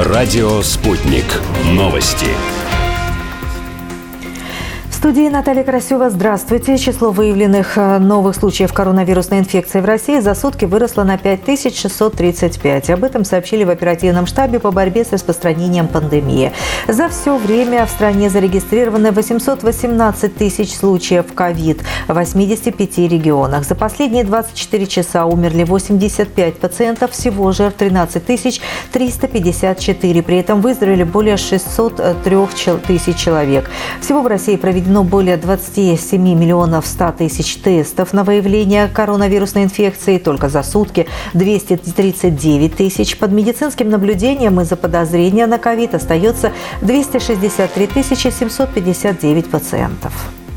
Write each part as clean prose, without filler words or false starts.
Радио «Спутник». Новости. В студии Наталья Карасева. Здравствуйте. Число выявленных новых случаев коронавирусной инфекции в России за сутки выросло на 5635. Об этом сообщили в оперативном штабе по борьбе с распространением пандемии. За все время в стране зарегистрировано 818 тысяч случаев ковид в 85 регионах. За последние 24 часа умерли 85 пациентов, всего жертв 13 354. При этом выздоровели более 603 тысяч человек. Всего в России проведено более 27 миллионов 100 тысяч тестов на выявление коронавирусной инфекции. Только за сутки 239 тысяч. Под медицинским наблюдением из-за подозрения на ковид остается 263 759 пациентов.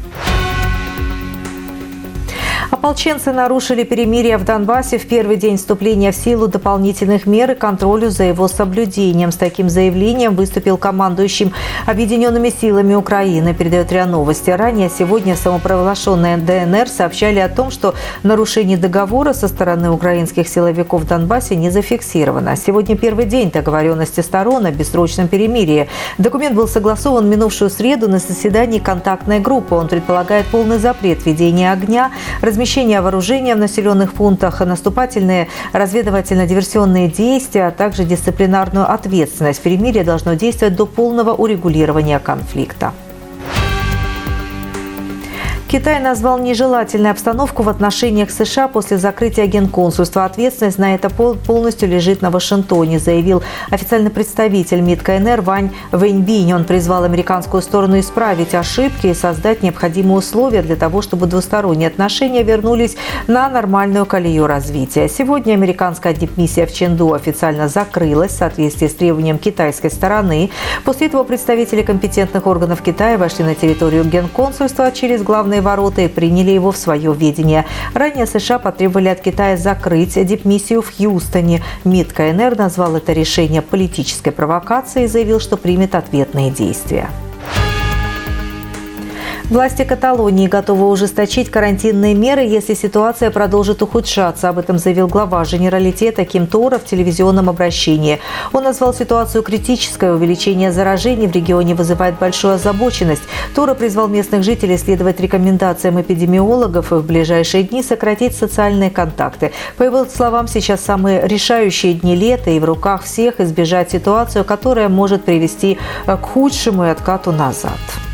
Ополченцы нарушили перемирие в Донбассе в первый день вступления в силу дополнительных мер и контролю за его соблюдением. С таким заявлением выступил командующим Объединенными силами Украины, передает РИА Новости. Ранее сегодня самопровозглашенные ДНР сообщали о том, что нарушение договора со стороны украинских силовиков в Донбассе не зафиксировано. Сегодня первый день договоренности сторон о бессрочном перемирии. Документ был согласован в минувшую среду на заседании контактной группы. Он предполагает полный запрет ведения огня, размещение вооружения в населенных пунктах, наступательные разведывательно-диверсионные действия, а также дисциплинарную ответственность. Перемирие должно действовать до полного урегулирования конфликта. Китай назвал нежелательной обстановку в отношениях с США после закрытия генконсульства. Ответственность на это полностью лежит на Вашингтоне, заявил официальный представитель МИД КНР Вань Вэньбинь. Он призвал американскую сторону исправить ошибки и создать необходимые условия для того, чтобы двусторонние отношения вернулись на нормальную колею развития. Сегодня американская дипмиссия в Чэнду официально закрылась в соответствии с требованием китайской стороны. После этого представители компетентных органов Китая вошли на территорию генконсульства через главные ворота и приняли его в свое ведение. Ранее США потребовали от Китая закрыть дипмиссию в Хьюстоне. МИД КНР назвал это решение политической провокацией и заявил, что примет ответные действия. Власти Каталонии готовы ужесточить карантинные меры, если ситуация продолжит ухудшаться. Об этом заявил глава Женералитета Ким Тора в телевизионном обращении. Он назвал ситуацию критической. Увеличение заражений в регионе вызывает большую озабоченность. Тора призвал местных жителей следовать рекомендациям эпидемиологов и в ближайшие дни сократить социальные контакты. По его словам, сейчас самые решающие дни лета, и в руках всех избежать ситуацию, которая может привести к худшему и откату назад.